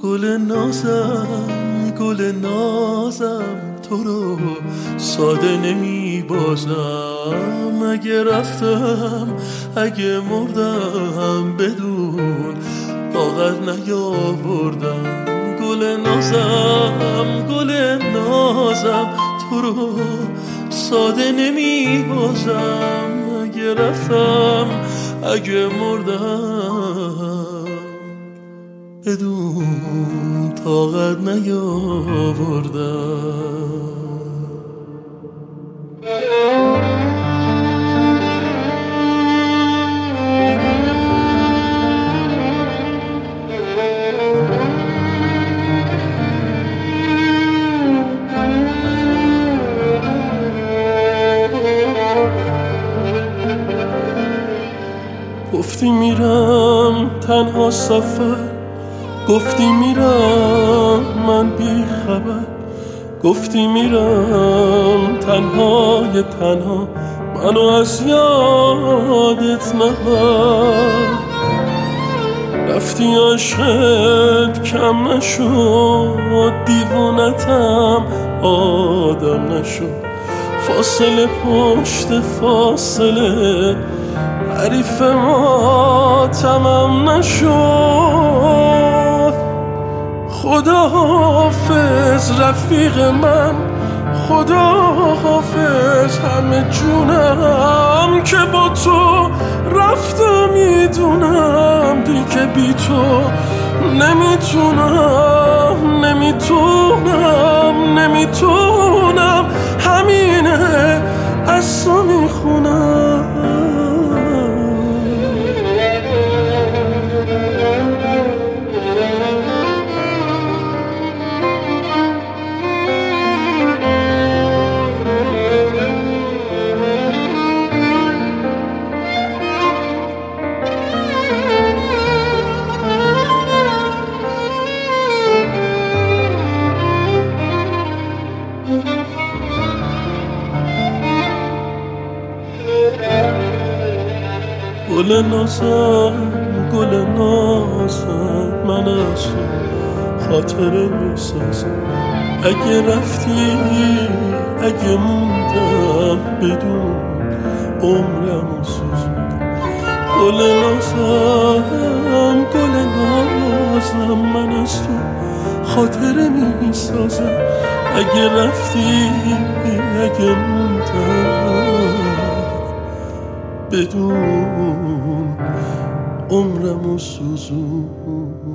گل نازم گل نازم تو رو ساده نمی بازم. اگه رفتم اگه مردم بدون طاقت نیاوردم. گل نازم گل نازم تو رو ساده نمی بازم. اگه رفتم اگه مردم بدون طاقت نیاوردم. گفتی میرم تنها سفر، گفتی میرم من بی خبر، گفتی میرم تنهای تنها منو از یادت نبر. رفتی عشقت کم نشد، دیوونتم آدم نشد. فاصله پشت فاصله حریف ما تمام نشد. خدا حافظ رفیق من، خدا حافظ همه جونم که با تو رفتم. میدونم دیگه بی تو نمیتونم نمیتونم نمیتونم. همینه از تو میخونم. گل نازم گل نازم من از تو خاطره میسازم. اگه رفتی اگه موندم بدون عمرمو سوزوندم. گل نازم گل نازم من از تو خاطره میسازم. اگه رفتی اگه موندم بدون عمرمو سوزون.